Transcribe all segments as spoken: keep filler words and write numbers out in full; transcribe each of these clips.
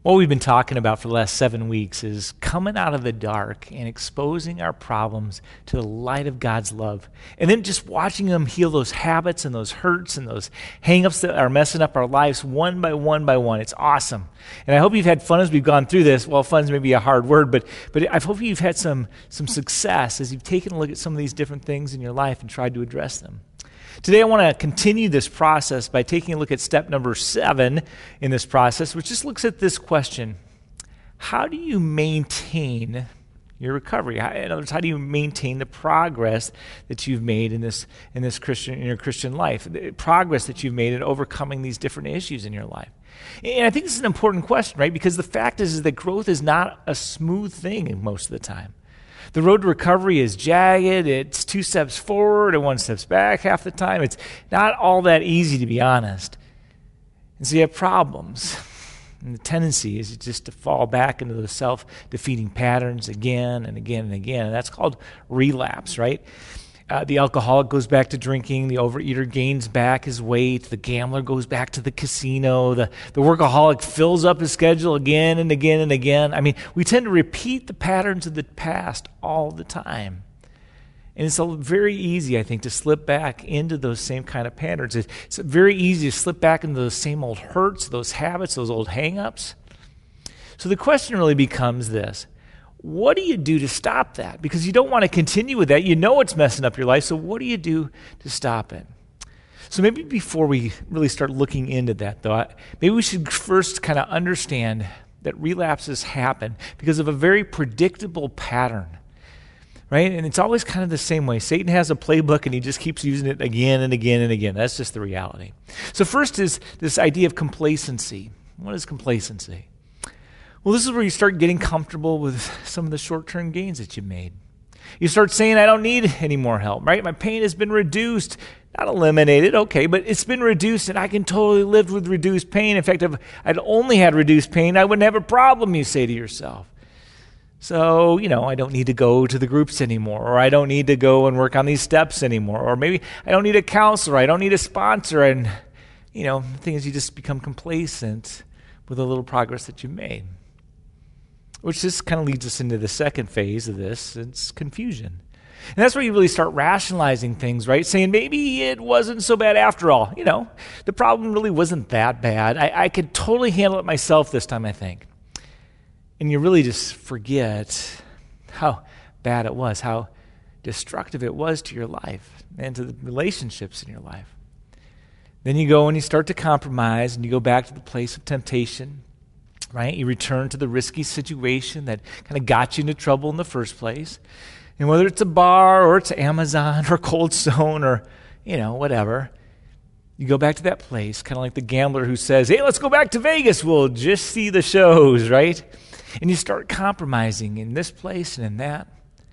What we've been talking about for the last seven weeks is coming out of the dark and exposing our problems to the light of God's love. And then just watching them heal those habits and those hurts and those hang-ups that are messing up our lives one by one by one. It's awesome. And I hope you've had fun as we've gone through this. Well, fun's maybe a hard word, but but I hope you've had some, some success as you've taken a look at some of these different things in your life and tried to address them. Today I want to continue this process by taking a look at step number seven in this process, which just looks at this question: how do you maintain your recovery? How, in other words, how do you maintain the progress that you've made in this in this Christian in your Christian life, the progress that you've made in overcoming these different issues in your life? And I think this is an important question, right? Because the fact is, is that growth is not a smooth thing most of the time. The road to recovery is jagged. It's two steps forward and one steps back half the time. It's not all that easy, to be honest. And so you have problems. And the tendency is just to fall back into those self-defeating patterns again and again and again. And that's called relapse, right? Uh, the alcoholic goes back to drinking. The overeater gains back his weight. The gambler goes back to the casino. The, the workaholic fills up his schedule again and again and again. I mean, we tend to repeat the patterns of the past all the time. And it's very easy, I think, to slip back into those same kind of patterns. It's very easy to slip back into those same old hurts, those habits, those old hang-ups. So the question really becomes this: what do you do to stop that? Because you don't want to continue with that. You know it's messing up your life, so what do you do to stop it? So maybe before we really start looking into that, though, maybe we should first kind of understand that relapses happen because of a very predictable pattern, right? And it's always kind of the same way. Satan has a playbook, and he just keeps using it again and again and again. That's just the reality. So first is this idea of complacency. What is complacency? Well, this is where you start getting comfortable with some of the short-term gains that you made. You start saying, I don't need any more help, right? My pain has been reduced, not eliminated, okay, but it's been reduced, and I can totally live with reduced pain. In fact, if I'd only had reduced pain, I wouldn't have a problem, you say to yourself. So, you know, I don't need to go to the groups anymore, or I don't need to go and work on these steps anymore, or maybe I don't need a counselor, I don't need a sponsor, and, you know, the thing is you just become complacent with the little progress that you've made. Which just kind of leads us into the second phase of this. It's confusion. And that's where you really start rationalizing things, right? Saying maybe it wasn't so bad after all. You know, the problem really wasn't that bad. I, I could totally handle it myself this time, I think. And you really just forget how bad it was, how destructive it was to your life and to the relationships in your life. Then you go and you start to compromise, and you go back to the place of temptation. Right? You return to the risky situation that kind of got you into trouble in the first place. And whether it's a bar or it's Amazon or Cold Stone or, you know, whatever, you go back to that place, kind of like the gambler who says, hey, let's go back to Vegas. We'll just see the shows, right? And you start compromising in this place and in that.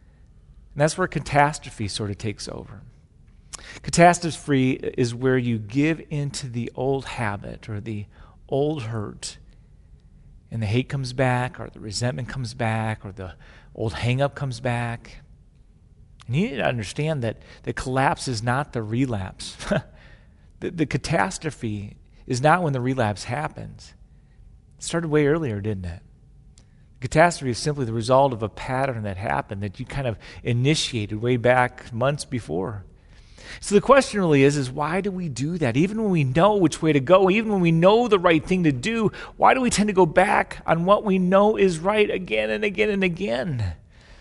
And that's where catastrophe sort of takes over. Catastrophe is where you give into the old habit or the old hurt, and the hate comes back, or the resentment comes back, or the old hang-up comes back. And you need to understand that the collapse is not the relapse. the, the catastrophe is not when the relapse happens. It started way earlier, didn't it? The catastrophe is simply the result of a pattern that happened that you kind of initiated way back months before. So the question really is, is why do we do that? Even when we know which way to go, even when we know the right thing to do, why do we tend to go back on what we know is right again and again and again?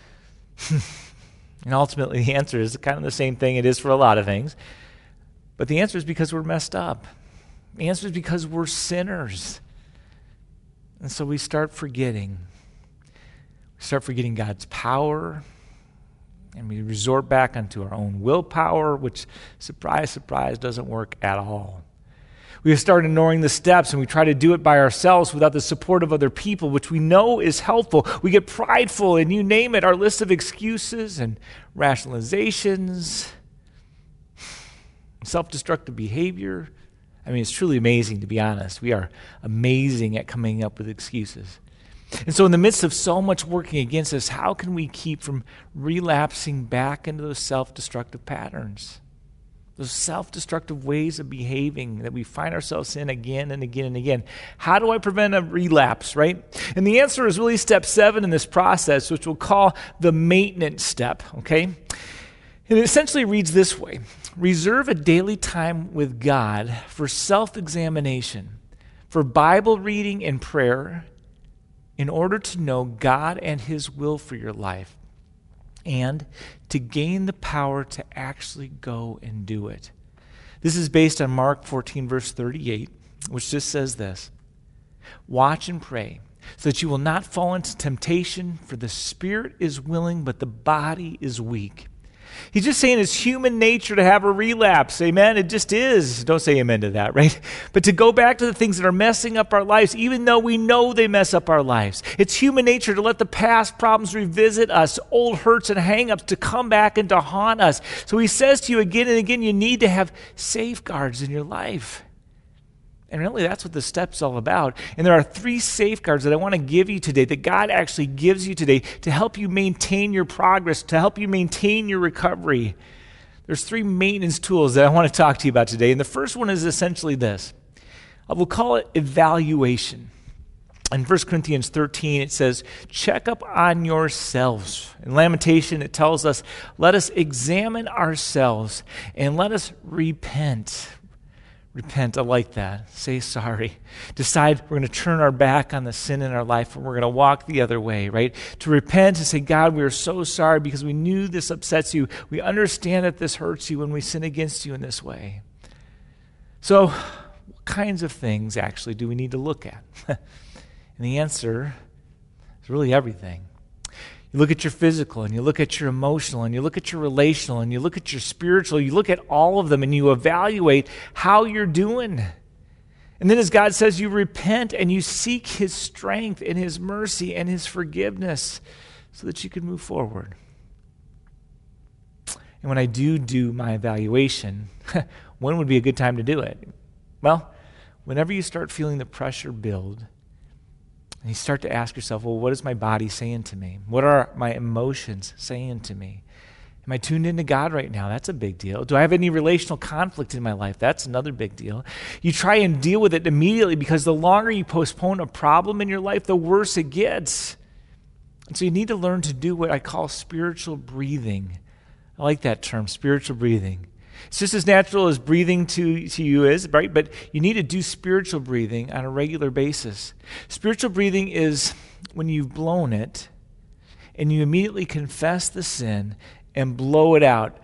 And ultimately the answer is kind of the same thing it is for a lot of things. But the answer is because we're messed up. The answer is because we're sinners. And so we start forgetting. We start forgetting God's power. And we resort back onto our own willpower, which, surprise, surprise, doesn't work at all. We start ignoring the steps, and we try to do it by ourselves without the support of other people, which we know is helpful. We get prideful, and you name it, our list of excuses and rationalizations, self-destructive behavior. I mean, it's truly amazing, to be honest. We are amazing at coming up with excuses. And so in the midst of so much working against us, how can we keep from relapsing back into those self-destructive patterns? those self-destructive ways of behaving that we find ourselves in again and again and again. How do I prevent a relapse, right? And the answer is really step seven in this process, which we'll call the maintenance step, okay? And it essentially reads this way: reserve a daily time with God for self-examination, for Bible reading and prayer, in order to know God and His will for your life, and to gain the power to actually go and do it. This is based on Mark fourteen, verse thirty-eight, which just says this: watch and pray, so that you will not fall into temptation, for the spirit is willing, but the body is weak. He's just saying it's human nature to have a relapse. Amen? It just is. Don't say amen to that, right? But to go back to the things that are messing up our lives, even though we know they mess up our lives. It's human nature to let the past problems revisit us, old hurts and hang-ups to come back and to haunt us. So he says to you again and again, you need to have safeguards in your life. And really, that's what the step's all about. And there are three safeguards that I want to give you today, that God actually gives you today to help you maintain your progress, to help you maintain your recovery. There's three maintenance tools that I want to talk to you about today. And the first one is essentially this. I will call it evaluation. In First Corinthians thirteen, it says, check up on yourselves. In Lamentation, it tells us, let us examine ourselves and let us repent. Repent, I like that. Say sorry. Decide we're going to turn our back on the sin in our life and we're going to walk the other way, right? To repent and say, God, we are so sorry because we knew this upsets you. We understand that this hurts you when we sin against you in this way. So, what kinds of things actually do we need to look at? And the answer is really everything. You look at your physical, and you look at your emotional, and you look at your relational, and you look at your spiritual. You look at all of them, and you evaluate how you're doing. And then as God says, you repent, and you seek His strength and His mercy and His forgiveness so that you can move forward. And when I do do my evaluation, when would be a good time to do it? Well, whenever you start feeling the pressure build, and you start to ask yourself, well, what is my body saying to me? What are my emotions saying to me? Am I tuned into God right now? That's a big deal. Do I have any relational conflict in my life? That's another big deal. You try and deal with it immediately because the longer you postpone a problem in your life, the worse it gets. And so you need to learn to do what I call spiritual breathing. I like that term, spiritual breathing. It's just as natural as breathing to, to you is, right? But you need to do spiritual breathing on a regular basis. Spiritual breathing is when you've blown it and you immediately confess the sin and blow it out.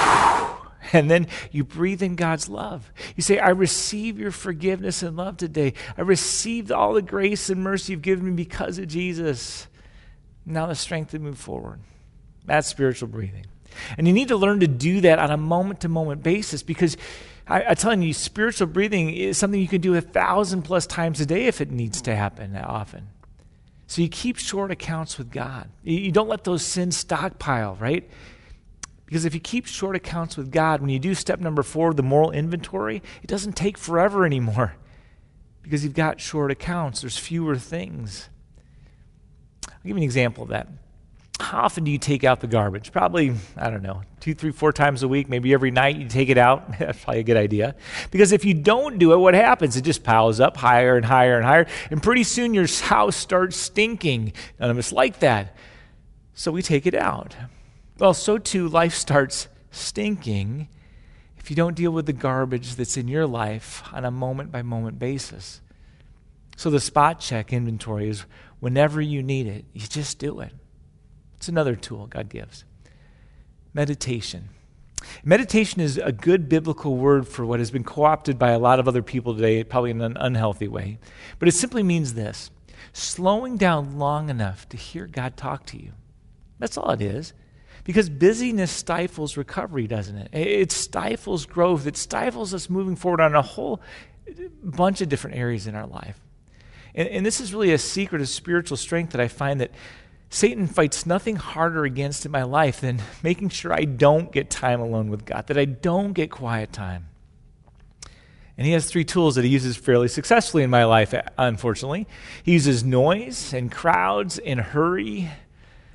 And then you breathe in God's love. You say, I receive your forgiveness and love today. I received all the grace and mercy you've given me because of Jesus. Now the strength to move forward. That's spiritual breathing. And you need to learn to do that on a moment-to-moment basis because I, I'm telling you, spiritual breathing is something you can do a thousand plus times a day if it needs to happen that often. So you keep short accounts with God. You, you don't let those sins stockpile, right? Because if you keep short accounts with God, when you do step number four, the moral inventory, it doesn't take forever anymore because you've got short accounts. There's fewer things. I'll give you an example of that. How often do you take out the garbage? Probably, I don't know, two, three, four times a week, maybe every night you take it out. That's probably a good idea. Because if you don't do it, what happens? It just piles up higher and higher and higher. And pretty soon your house starts stinking. None of us like that. So we take it out. Well, so too life starts stinking if you don't deal with the garbage that's in your life on a moment-by-moment basis. So the spot check inventory is whenever you need it, you just do it. It's another tool God gives. Meditation. Meditation is a good biblical word for what has been co-opted by a lot of other people today, probably in an unhealthy way. But it simply means this: slowing down long enough to hear God talk to you. That's all it is. Because busyness stifles recovery, doesn't it? It stifles growth. It stifles us moving forward on a whole bunch of different areas in our life. And, and this is really a secret of spiritual strength that I find that Satan fights nothing harder against in my life than making sure I don't get time alone with God, that I don't get quiet time. And he has three tools that he uses fairly successfully in my life, unfortunately. He uses noise and crowds and hurry,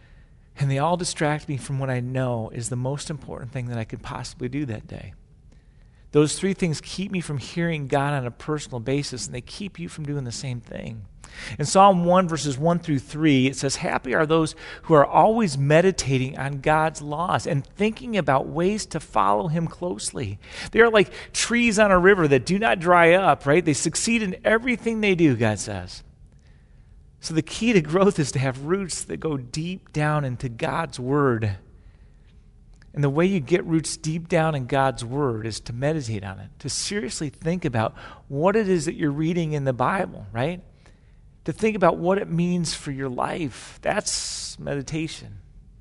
and they all distract me from what I know is the most important thing that I could possibly do that day. Those three things keep me from hearing God on a personal basis, and they keep you from doing the same thing. In Psalm one, verses one through three, it says, "Happy are those who are always meditating on God's laws and thinking about ways to follow him closely. They are like trees on a river that do not dry up," right? They succeed in everything they do, God says. So the key to growth is to have roots that go deep down into God's word. And the way you get roots deep down in God's word is to meditate on it, to seriously think about what it is that you're reading in the Bible, right? To think about what it means for your life. That's meditation.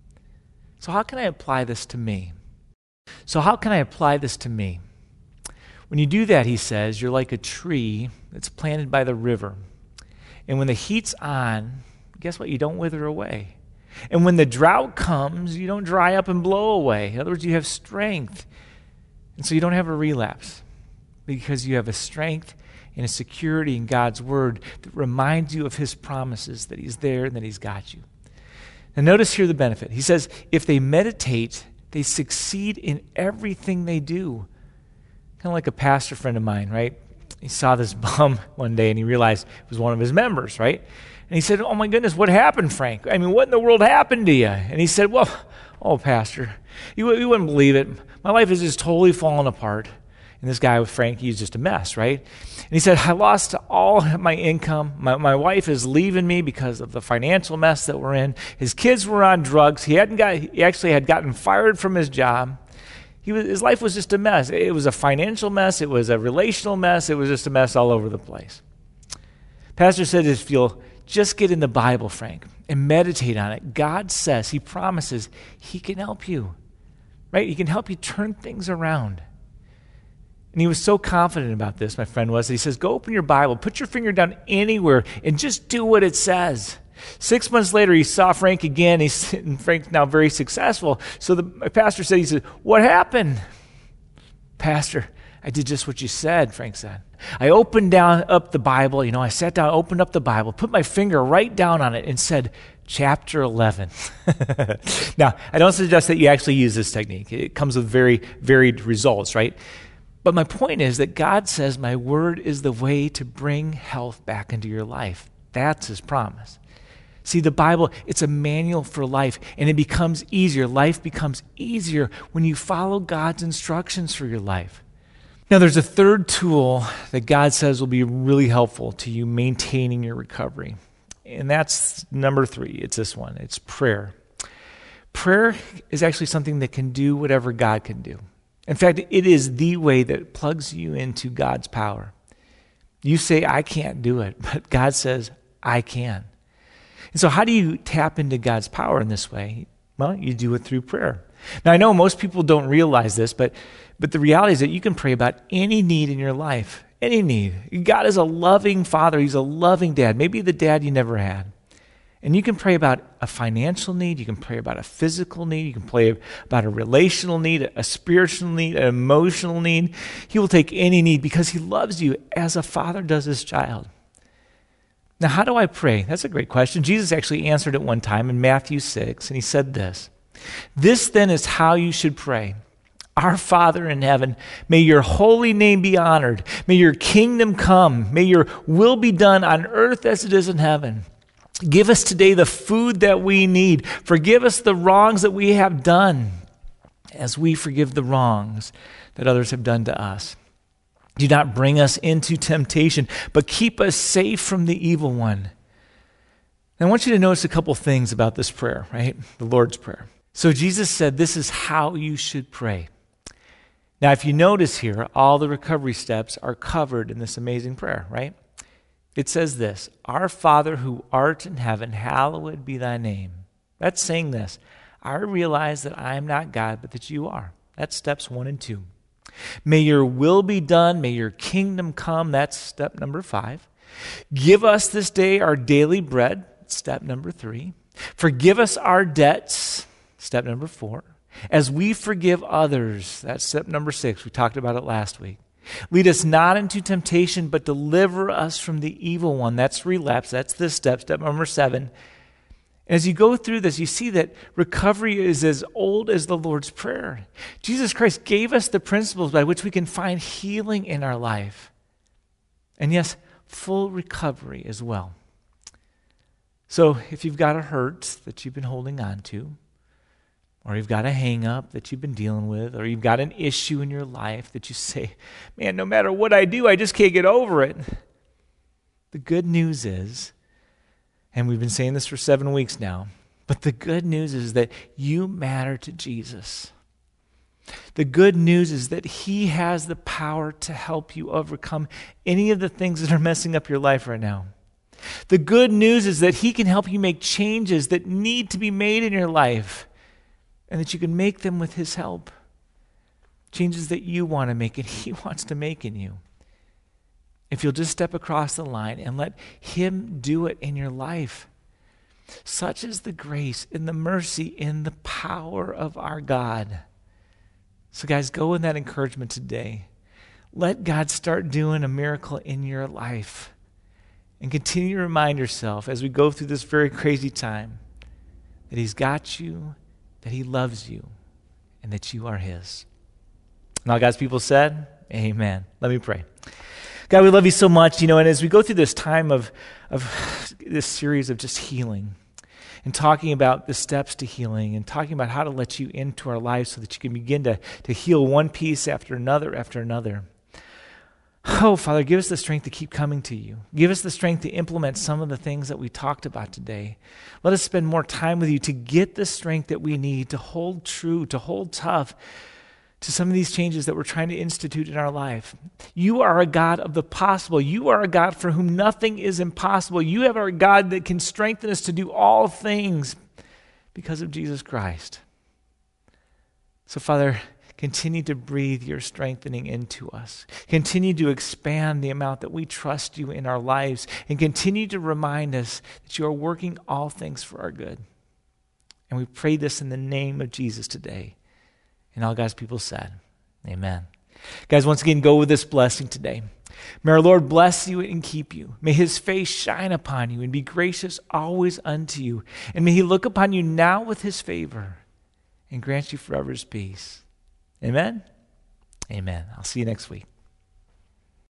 So how can I apply this to me? So how can I apply this to me? When you do that, he says, you're like a tree that's planted by the river. And when the heat's on, guess what? You don't wither away. And when the drought comes, you don't dry up and blow away. In other words, you have strength. And so you don't have a relapse because you have a strength and a security in God's word that reminds you of his promises, that he's there and that he's got you. Now notice here the benefit. He says, if they meditate, they succeed in everything they do. Kind of like a pastor friend of mine, right? He saw this bum one day and he realized it was one of his members, right? And he said, "Oh my goodness, what happened, Frank? I mean, what in the world happened to you?" And he said, "Well, oh, Pastor, you, you wouldn't believe it. My life is just totally falling apart." And this guy with Frank, he's just a mess, right? And he said, "I lost all my income. My, my wife is leaving me because of the financial mess that we're in. His kids were on drugs. He hadn't got. He actually had gotten fired from his job. He was, his life was just a mess. It was a financial mess. It was a relational mess. It was just a mess all over the place." Pastor said, if you'll just get in the Bible, Frank, and meditate on it, God says, he promises, he can help you, right? He can help you turn things around. And he was so confident about this, my friend was, that he says, go open your Bible, put your finger down anywhere, and just do what it says. Six months later, he saw Frank again. He's, and Frank's now very successful. So the my pastor said, he said, "What happened?" "Pastor, I did just what you said," Frank said. "I opened down up the Bible, you know, I sat down, opened up the Bible, put my finger right down on it and said, chapter eleven. Now, I don't suggest that you actually use this technique. It comes with very varied results, right? But my point is that God says my word is the way to bring health back into your life. That's his promise. See, the Bible, it's a manual for life, and it becomes easier. Life becomes easier when you follow God's instructions for your life. Now, there's a third tool that God says will be really helpful to you maintaining your recovery, and that's number three. It's this one. It's prayer. Prayer is actually something that can do whatever God can do. In fact, it is the way that plugs you into God's power. You say, "I can't do it," but God says, "I can." And so how do you tap into God's power in this way? Well, you do it through prayer. Now, I know most people don't realize this, but, but the reality is that you can pray about any need in your life, any need. God is a loving father. He's a loving dad, maybe the dad you never had. And you can pray about a financial need. You can pray about a physical need. You can pray about a relational need, a spiritual need, an emotional need. He will take any need because he loves you as a father does his child. Now, how do I pray? That's a great question. Jesus actually answered it one time in Matthew six, and he said this, "This then is how you should pray. Our Father in heaven, may your holy name be honored. May your kingdom come. May your will be done on earth as it is in heaven. Give us today the food that we need. Forgive us the wrongs that we have done, as we forgive the wrongs that others have done to us. Do not bring us into temptation, but keep us safe from the evil one." And I want you to notice a couple things about this prayer, right? The Lord's Prayer. So Jesus said this is how you should pray. Now, if you notice here, all the recovery steps are covered in this amazing prayer, right? It says this, "Our Father who art in heaven, hallowed be thy name." That's saying this, I realize that I am not God, but that you are. That's steps one and two. "May your will be done. May your kingdom come." That's step number five. "Give us this day our daily bread." Step number three. "Forgive us our debts." Step number four. "As we forgive others." That's step number six. We talked about it last week. "Lead us not into temptation, but deliver us from the evil one." That's relapse. That's this step. Step number seven. As you go through this, you see that recovery is as old as the Lord's Prayer. Jesus Christ gave us the principles by which we can find healing in our life. And yes, full recovery as well. So if you've got a hurt that you've been holding on to, or you've got a hang-up that you've been dealing with, or you've got an issue in your life that you say, man, no matter what I do, I just can't get over it. The good news is, and we've been saying this for seven weeks now, but the good news is that you matter to Jesus. The good news is that he has the power to help you overcome any of the things that are messing up your life right now. The good news is that he can help you make changes that need to be made in your life, and that you can make them with his help. Changes that you want to make and he wants to make in you. If you'll just step across the line and let him do it in your life. Such is the grace and the mercy and the power of our God. So guys, go in that encouragement today. Let God start doing a miracle in your life. And continue to remind yourself as we go through this very crazy time that he's got you, that he loves you, and that you are his. And all God's people said, amen. Let me pray. God, we love you so much, you know, and as we go through this time of, of this series of just healing and talking about the steps to healing and talking about how to let you into our lives so that you can begin to, to heal one piece after another after another. Oh, Father, give us the strength to keep coming to you. Give us the strength to implement some of the things that we talked about today. Let us spend more time with you to get the strength that we need to hold true, to hold tough to some of these changes that we're trying to institute in our life. You are a God of the possible. You are a God for whom nothing is impossible. You have a God that can strengthen us to do all things because of Jesus Christ. So, Father, continue to breathe your strengthening into us. Continue to expand the amount that we trust you in our lives, and continue to remind us that you are working all things for our good. And we pray this in the name of Jesus today. And all God's people said, amen. Guys, once again, go with this blessing today. May our Lord bless you and keep you. May his face shine upon you and be gracious always unto you. And may he look upon you now with his favor and grant you forever his peace. Amen? Amen. I'll see you next week.